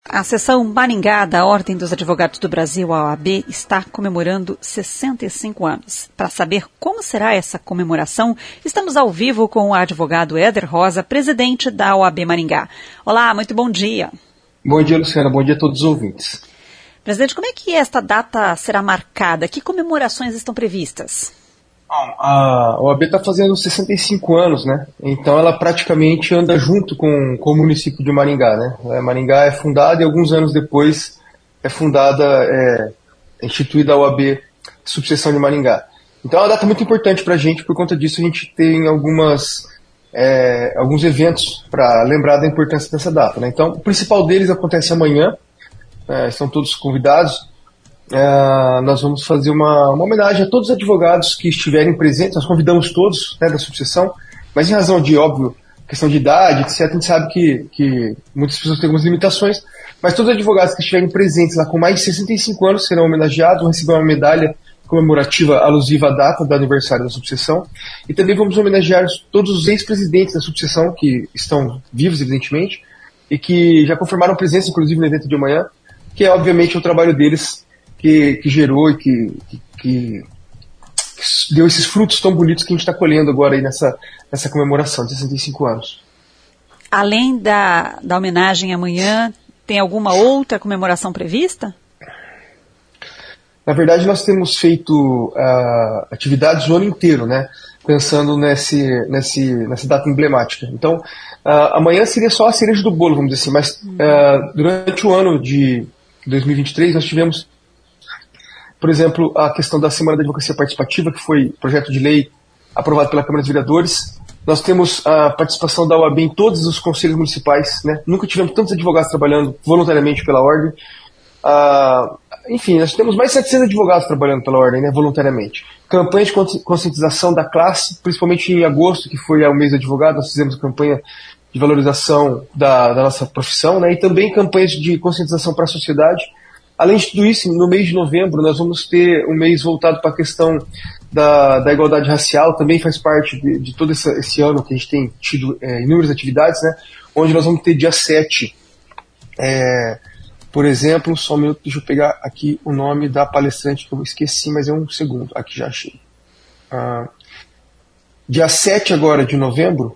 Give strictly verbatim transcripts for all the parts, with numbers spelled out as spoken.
A seção Maringá da Ordem dos Advogados do Brasil, a O A B, está comemorando sessenta e cinco anos. Para saber como será essa comemoração, estamos ao vivo com o advogado Éder Rosa, presidente da O A B Maringá. Olá, muito bom dia. Bom dia, Luciana. Bom dia a todos os ouvintes. Presidente, como é que esta data será marcada? Que comemorações estão previstas? Bom, a O A B está fazendo sessenta e cinco anos, né? Então ela praticamente anda junto com, com o município de Maringá, né? Maringá é fundada e alguns anos depois é fundada, é, é instituída a O A B Subseção de Maringá. Então é uma data muito importante para a gente, por conta disso a gente tem algumas, é, alguns eventos para lembrar da importância dessa data, né? Então o principal deles acontece amanhã, é, estão todos convidados. Uh, nós vamos fazer uma, uma homenagem a todos os advogados que estiverem presentes. Nós convidamos todos, né, da subseção, mas em razão de, óbvio, questão de idade, etcétera, a gente sabe que, que muitas pessoas têm algumas limitações, mas todos os advogados que estiverem presentes lá com mais de sessenta e cinco anos serão homenageados, vão receber uma medalha comemorativa alusiva à data do aniversário da subseção, e também vamos homenagear todos os ex-presidentes da subseção, que estão vivos, evidentemente, e que já confirmaram presença, inclusive, no evento de amanhã, que é, obviamente, o trabalho deles Que, que gerou e que, que, que deu esses frutos tão bonitos que a gente está colhendo agora aí nessa, nessa comemoração de sessenta e cinco anos. Além da, da homenagem amanhã, tem alguma outra comemoração prevista? Na verdade, nós temos feito uh, atividades o ano inteiro, né? Pensando nesse, nesse, nessa data emblemática. Então, uh, amanhã seria só a cereja do bolo, vamos dizer assim, mas uh, durante o ano de dois mil e vinte e três nós tivemos, por exemplo, a questão da Semana da Advocacia Participativa, que foi projeto de lei aprovado pela Câmara dos Vereadores. Nós temos a participação da O A B em todos os conselhos municipais, né? Nunca tivemos tantos advogados trabalhando voluntariamente pela Ordem. Ah, enfim, nós temos mais de setecentos advogados trabalhando pela Ordem, né, voluntariamente. Campanha de conscientização da classe, principalmente em agosto, que foi o mês do advogado, nós fizemos campanha de valorização da, da nossa profissão, né? E também campanhas de conscientização para a sociedade. Além de tudo isso, no mês de novembro, nós vamos ter um mês voltado para a questão da, da igualdade racial, também faz parte de, de todo esse, esse ano que a gente tem tido é, inúmeras atividades, né? Onde nós vamos ter dia sete, é, por exemplo, só um minuto, deixa eu pegar aqui o nome da palestrante que eu esqueci, mas é um segundo, aqui já achei. Ah, dia sete agora de novembro,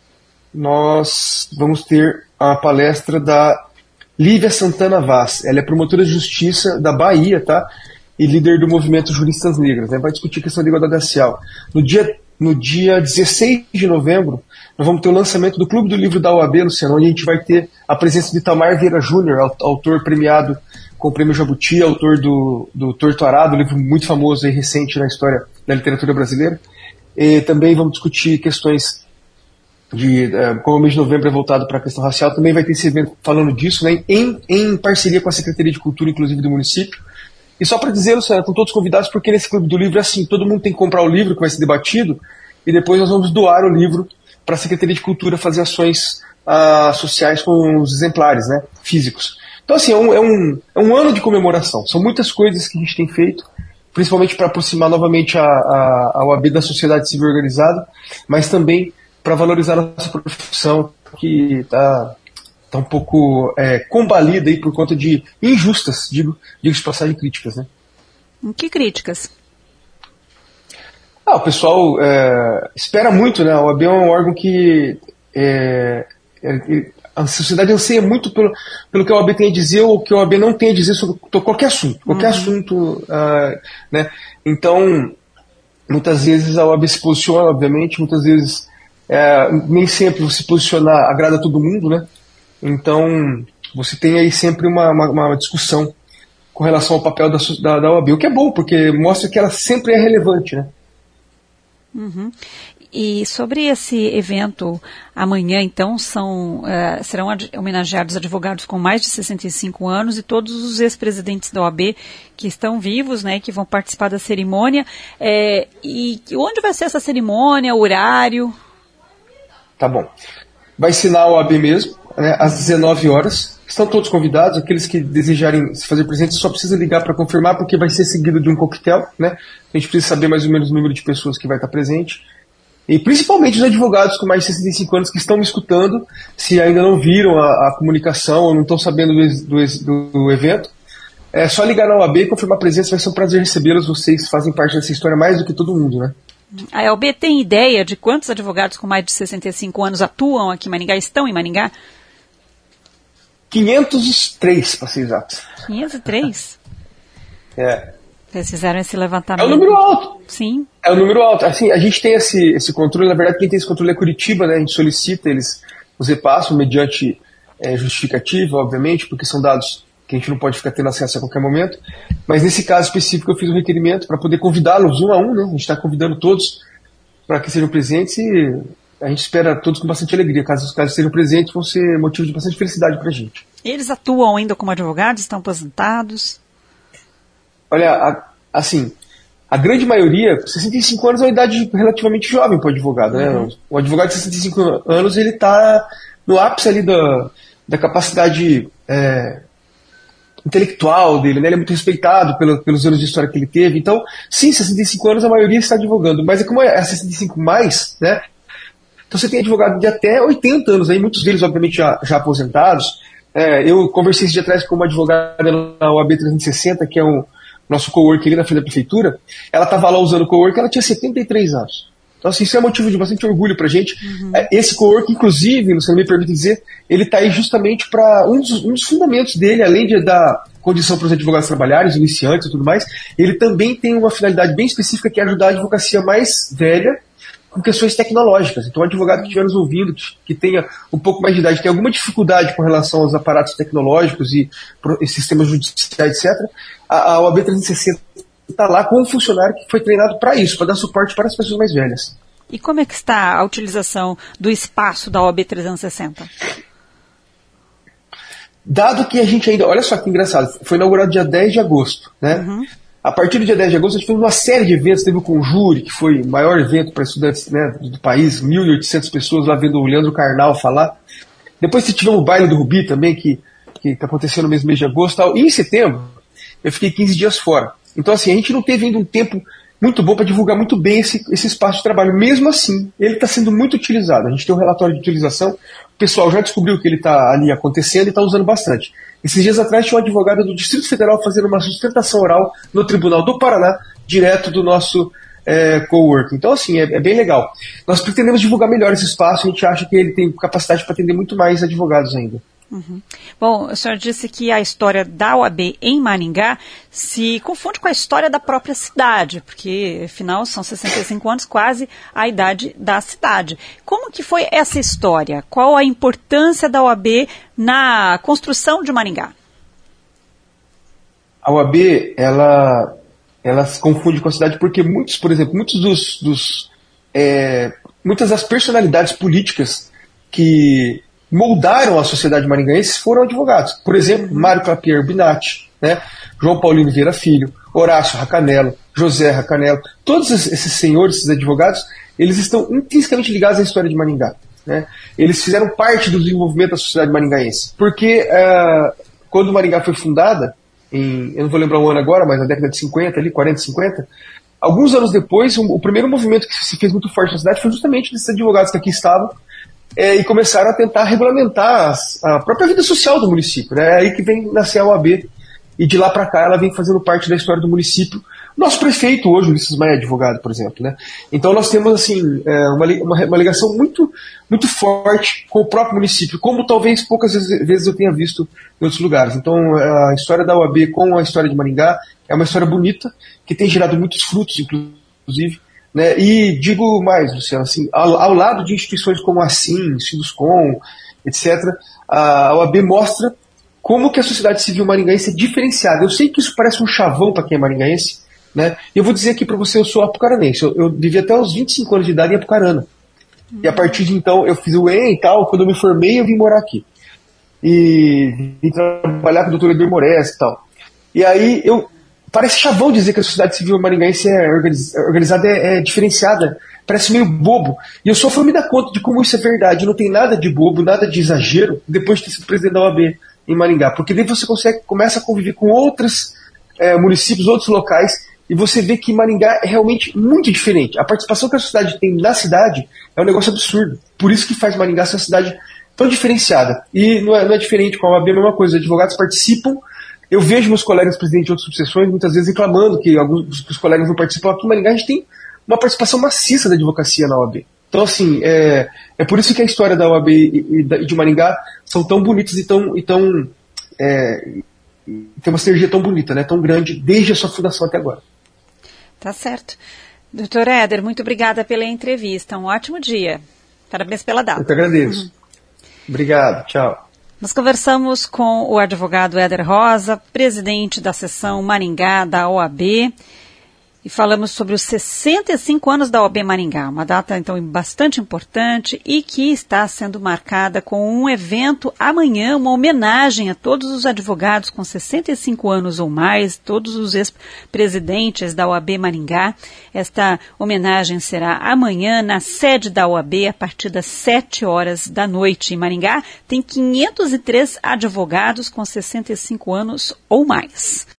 nós vamos ter a palestra da Lívia Santana Vaz. Ela é promotora de justiça da Bahia, tá? E líder do movimento Juristas Negras, né? Vai discutir a questão da igualdade racial. No dia, no dia dezesseis de novembro, nós vamos ter o lançamento do Clube do Livro da O A B, Luciano, onde a gente vai ter a presença de Itamar Vieira Júnior, autor premiado com o Prêmio Jabuti, autor do, do Torto Arado, um livro muito famoso e recente na história da literatura brasileira. E também vamos discutir questões de, como o mês de novembro é voltado para a questão racial, também vai ter esse evento falando disso, né, em, em parceria com a Secretaria de Cultura, inclusive, do município. E só para dizer, Luciana, estão todos convidados, porque nesse Clube do Livro é assim, todo mundo tem que comprar o livro que vai ser debatido, e depois nós vamos doar o livro para a Secretaria de Cultura fazer ações ah, sociais com os exemplares, né, físicos. Então, assim, é um, é, um, é um ano de comemoração. São muitas coisas que a gente tem feito, principalmente para aproximar novamente a, a, a O A B da sociedade civil organizada, mas também para valorizar a nossa profissão, que está tá um pouco é, combalida aí por conta de injustas, digo, digo de passagem, críticas, né? Que críticas? Ah, o pessoal é, espera muito, né? A O A B é um órgão que é, é, a sociedade anseia muito pelo, pelo que a O A B tem a dizer ou que a O A B não tem a dizer sobre qualquer assunto, qualquer uhum. assunto, uh, né? Então, muitas vezes a O A B se posiciona, obviamente, muitas vezes É, nem sempre se posicionar agrada a todo mundo, né? Então você tem aí sempre uma, uma, uma discussão com relação ao papel da, da, da O A B, o que é bom, porque mostra que ela sempre é relevante, né? Uhum. E sobre esse evento amanhã, então, são, uh, serão ad- homenageados advogados com mais de sessenta e cinco anos e todos os ex-presidentes da O A B que estão vivos, né, que vão participar da cerimônia. É, e onde vai ser essa cerimônia, o horário? Tá bom. Vai ser na O A B mesmo, né, às dezenove horas. Estão todos convidados, aqueles que desejarem se fazer presente só precisa ligar para confirmar, porque vai ser seguido de um coquetel, né? A gente precisa saber mais ou menos o número de pessoas que vai estar presente. E principalmente os advogados com mais de sessenta e cinco anos que estão me escutando, se ainda não viram a, a comunicação ou não estão sabendo do, do, do evento, é só ligar na O A B e confirmar a presença, vai ser um prazer recebê-los, vocês fazem parte dessa história mais do que todo mundo, né? A O A B tem ideia de quantos advogados com mais de sessenta e cinco anos atuam aqui em Maringá, estão em Maringá? quinhentos e três, para ser exato. quinhentos e três? É. Vocês fizeram esse levantamento. É um número alto. Sim. É um número alto. Assim, a gente tem esse, esse controle, na verdade quem tem esse controle é Curitiba, né? A gente solicita, eles os repassam mediante é, justificativa, obviamente, porque são dados que a gente não pode ficar tendo acesso a qualquer momento. Mas nesse caso específico eu fiz um requerimento para poder convidá-los um a um, né? A gente está convidando todos para que sejam presentes e a gente espera todos com bastante alegria. Caso os casos sejam presentes, vão ser motivo de bastante felicidade para a gente. Eles atuam ainda como advogados? Estão aposentados? Olha, a, assim, a grande maioria, sessenta e cinco anos é uma idade relativamente jovem para o advogado, né? Uhum. O advogado de sessenta e cinco anos, ele está no ápice ali da, da capacidade é, intelectual dele, né? Ele é muito respeitado pelo, pelos anos de história que ele teve. Então, sim, sessenta e cinco anos a maioria está advogando, mas é como é sessenta e cinco mais, né? Então você tem advogado de até oitenta anos, aí, muitos deles, obviamente, já, já aposentados. É, eu conversei esse dia atrás com uma advogada na O A B trezentos e sessenta, que é o nosso cowork ali na frente da prefeitura. Ela estava lá usando o cowork, ela tinha setenta e três anos. Então, assim, isso é motivo de bastante orgulho pra gente. Uhum. Esse cowork, inclusive, se não me permite dizer, ele está aí justamente para um, um dos fundamentos dele, além de dar condição para os advogados trabalharem, os iniciantes e tudo mais, ele também tem uma finalidade bem específica, que é ajudar a advocacia mais velha com questões tecnológicas. Então, o advogado que estiver nos ouvindo, que tenha um pouco mais de idade, tem alguma dificuldade com relação aos aparatos tecnológicos e, e sistemas judiciais, etcétera, a, a O A B trezentos e sessenta está lá com um funcionário que foi treinado para isso, para dar suporte para as pessoas mais velhas. E como é que está a utilização do espaço da O A B trezentos e sessenta? Dado que a gente ainda... Olha só que engraçado, foi inaugurado dia dez de agosto, né? Uhum. A partir do dia dez de agosto, a gente fez uma série de eventos. Teve o Conjure, que foi o maior evento para estudantes, né, do país, mil e oitocentas pessoas lá vendo o Leandro Carnal falar. Depois tivemos o baile do Rubi também, que está acontecendo no mesmo mês de agosto. Tal. E em setembro, eu fiquei quinze dias fora. Então, assim, a gente não teve ainda um tempo muito bom para divulgar muito bem esse, esse espaço de trabalho. Mesmo assim, ele está sendo muito utilizado. A gente tem um relatório de utilização, o pessoal já descobriu que ele está ali acontecendo e está usando bastante. Esses dias atrás tinha uma advogada do Distrito Federal fazendo uma sustentação oral no Tribunal do Paraná, direto do nosso é, coworking. Então, assim, é, é bem legal. Nós pretendemos divulgar melhor esse espaço, a gente acha que ele tem capacidade para atender muito mais advogados ainda. Uhum. Bom, o senhor disse que a história da O A B em Maringá se confunde com a história da própria cidade, porque, afinal, são sessenta e cinco anos, quase a idade da cidade. Como que foi essa história? Qual a importância da O A B na construção de Maringá? A O A B, ela, ela se confunde com a cidade porque muitos, por exemplo, muitos dos, dos é, muitas das personalidades políticas que moldaram a sociedade maringaense foram advogados. Por exemplo, Mário Clapier Binatti, né? João Paulino Vieira Filho, Horácio Racanello, José Racanello. Todos esses senhores, esses advogados, eles estão intrinsecamente ligados à história de Maringá. Né? Eles fizeram parte do desenvolvimento da sociedade maringaense. Porque uh, quando Maringá foi fundada, em, eu não vou lembrar o ano agora, mas na década de cinquenta, ali, quarenta, cinquenta, alguns anos depois, o, o primeiro movimento que se fez muito forte na cidade foi justamente desses advogados que aqui estavam, É, e começaram a tentar regulamentar as, a própria vida social do município. Né? É aí que vem nascer a O A B, e de lá para cá ela vem fazendo parte da história do município. Nosso prefeito hoje, Ulisses Maia, é advogado, por exemplo. Né? Então nós temos assim, uma, uma, uma ligação muito, muito forte com o próprio município, como talvez poucas vezes eu tenha visto em outros lugares. Então a história da O A B com a história de Maringá é uma história bonita, que tem gerado muitos frutos, inclusive. Né? E digo mais, Luciano, assim, ao, ao lado de instituições como a SIM, Sinduscom, etcétera, a O A B mostra como que a sociedade civil maringaense é diferenciada. Eu sei que isso parece um chavão para quem é maringaense, né? E eu vou dizer aqui para você, eu sou apucaranense, eu, eu vivi até os vinte e cinco anos de idade em Apucarana. Uhum. E a partir de então, eu fiz o E M e tal, quando eu me formei, eu vim morar aqui. E vim trabalhar com o doutor Edir Moraes e tal. E aí, eu... Parece chavão dizer que a sociedade civil maringaense é organizada, é, é diferenciada. Parece meio bobo. E eu só fui me dar conta de como isso é verdade. Não tem nada de bobo, nada de exagero, depois de ter sido presidente da O A B em Maringá. Porque daí você consegue, começa a conviver com outros é, municípios, outros locais e você vê que Maringá é realmente muito diferente. A participação que a sociedade tem na cidade é um negócio absurdo. Por isso que faz Maringá ser uma cidade tão diferenciada. E não é, não é diferente com a O A B, é a mesma coisa. Os advogados participam. Eu vejo meus colegas presidentes de outras subseções muitas vezes reclamando que alguns dos colegas não participam. Aqui em Maringá a gente tem uma participação maciça da advocacia na O A B. Então, assim, é, é por isso que a história da O A B e, e de Maringá são tão bonitas e tão... E tão é, tem uma sinergia tão bonita, né, tão grande, desde a sua fundação até agora. Tá certo. doutor Éder, muito obrigada pela entrevista. Um ótimo dia. Parabéns pela data. Eu que agradeço. Uhum. Obrigado. Tchau. Nós conversamos com o advogado Éder Rosa, presidente da seção Maringá da O A B, e falamos sobre os sessenta e cinco anos da O A B Maringá, uma data então bastante importante e que está sendo marcada com um evento amanhã, uma homenagem a todos os advogados com sessenta e cinco anos ou mais, todos os ex-presidentes da O A B Maringá. Esta homenagem será amanhã na sede da O A B a partir das sete horas da noite. Em Maringá tem quinhentos e três advogados com sessenta e cinco anos ou mais.